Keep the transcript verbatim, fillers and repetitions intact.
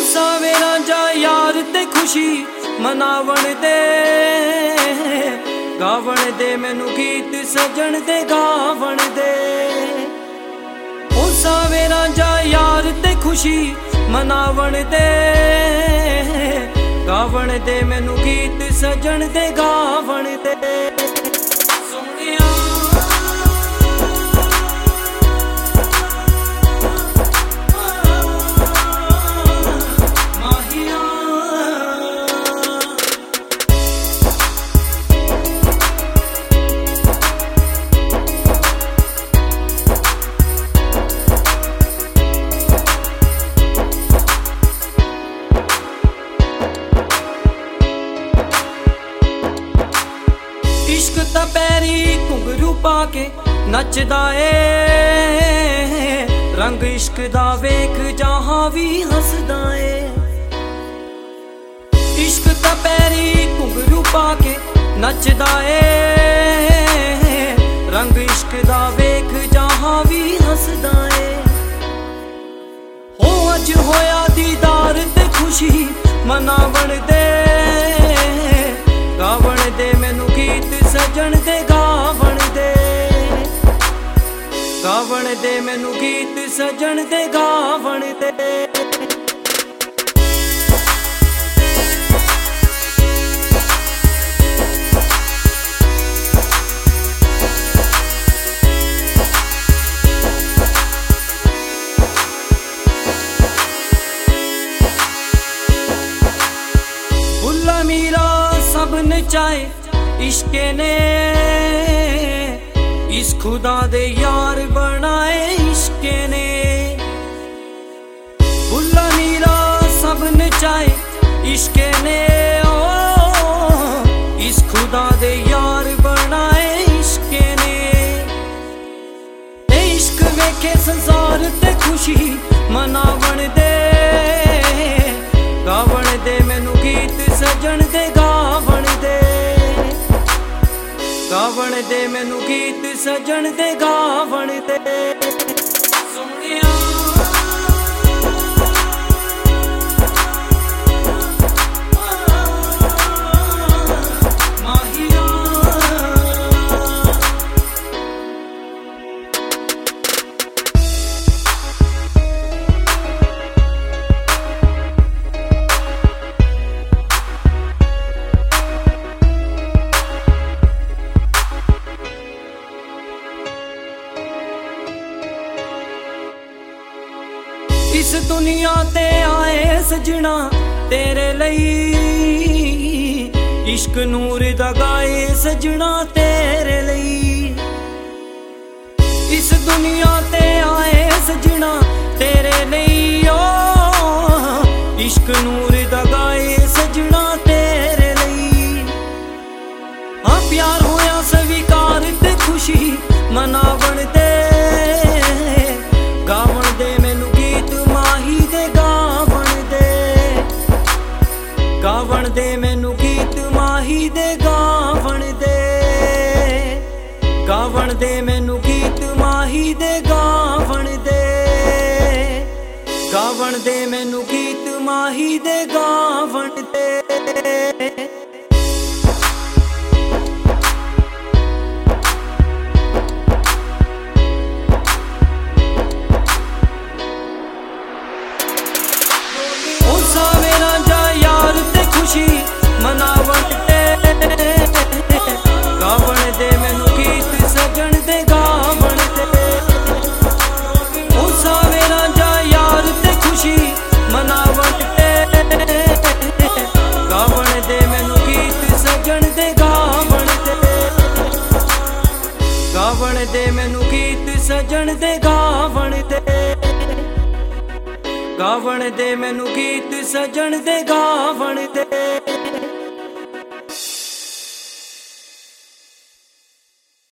ਸਾਵੇ ਰਾਂਝਾ ਯਾਰ ਤੇ ਖੁਸ਼ੀ ਮਨਾਵਣ ਦੇ, ਗਾਵਣ ਦੇ ਮੈਨੂੰ ਗੀਤ ਸਜਣ ਦੇ ਗਾਵਣ ਦੇ। ਉਹ ਸਾਵੇ ਰਾਂਝਾ ਯਾਰ ਤੇ ਖੁਸ਼ੀ ਮਨਾਵਣ ਦੇ, ਗਾਵਣ ਦੇ ਮੈਨੂੰ ਗੀਤ ਸਜਣ ਦੇ ਗਾਵਣ ਦੇ। ਸੋਹਣਿਆ इश्क ता पैरी घुंघरू पा के नचदा ए, रंग इश्क दा वेख जहां भी हसदा ए। इश्क ता पैरी घुंघरू पा के नचदा ए, रंग इश्क दा वेख जहां भी हसदा ए। हो अज होया दीदार ते खुशी मनावण दे, गावण दे मैनू गीत सजण दे गावण दे, गावण दे मैनू गीत सजण दे गावण दे। बुल्ला मीरा सब नचाए इश्के ने, इस खुदा दे यार बनाए इश्के ने। बुल्ला मीरा सब नचाए इश्के ने, ओ इस खुदा दे यार बनाए इश्के ने। ते इश्क वेखे संसार ते खुशी मनावण दे, गावण दे मैनू गीत सजण दे गावण दे, गावण दे मैनू गीत सजण दे गावण दे। सोहणिया इस दुनिया ते आए सजना तेरे लई, इश्क नूर दा गाए सजना तेरे लई। इस दुनिया ते आए सजना तेरे लई, ओ इश्क नूर दा गाए सजना तेरे लई। हाँ प्यार होया स्वीकार ते खुशी मनावण दे, गावण दे मैनू गीत माही दे गावण दे, गावण दे मैनू गीत माही दे गावण दे, गावण दे मैनू गीत माही दे गावण दे, गावण दे मैनू गीत माही दे गावण दे। सावे रांझा यार ते खुशी मनावण दे, गावण दे मैनू गीत सजण दे गावण दे। ओ सावे रांझा यार ते खुशी मनावण दे, गावण दे मैनू गीत सजण दे गावण दे, गावण दे मैनू गीत सजण दे गावण दे, गावण दे मैनू गीत सजण दे गावण दे।